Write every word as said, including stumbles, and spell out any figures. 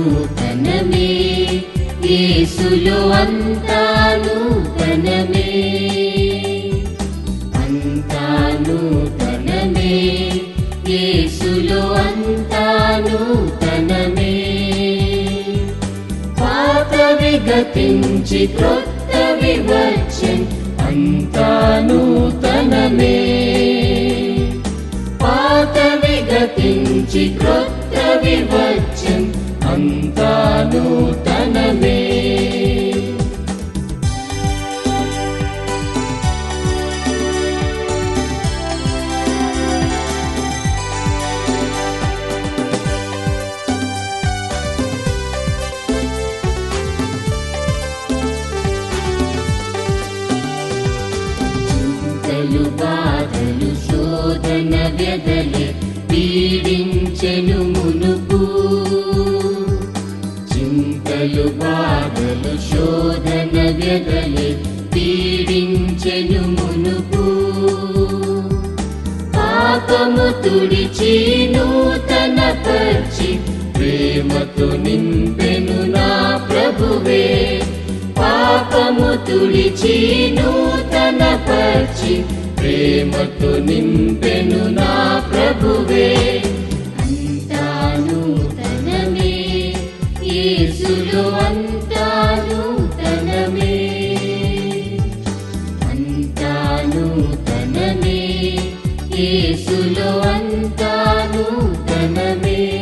నూతనమే, యేసులో అంతా నూతనమే. అంతా నూతనమే, యేసులో అంతా నూతనమే. పాతవి గతించి క్రొత్తవి వచ్చెన్, అంతా నూతనమే. పాతవి గతించి క్రొత్తవి వచ్చెన్, అంతా నూతనమే. చింతలు బాధలు శోధన వ్యధలే పీడించెను మునుపు. చింతలు బాధలు శోధన వ్యధలే పీడించెను మునుపు. పాపము తుడిచి నూతన పరిచి, ప్రేమతో నింపెను నా ప్రభువే. పాపము తుడిచి నూతన పరిచి, ప్రేమతో నింపెను నా ప్రభువే. అంతా నూతనమే, యేసులో అంతా నూతనమే. అంతా నూతనమే, యేసులో అంతా నూతనమే.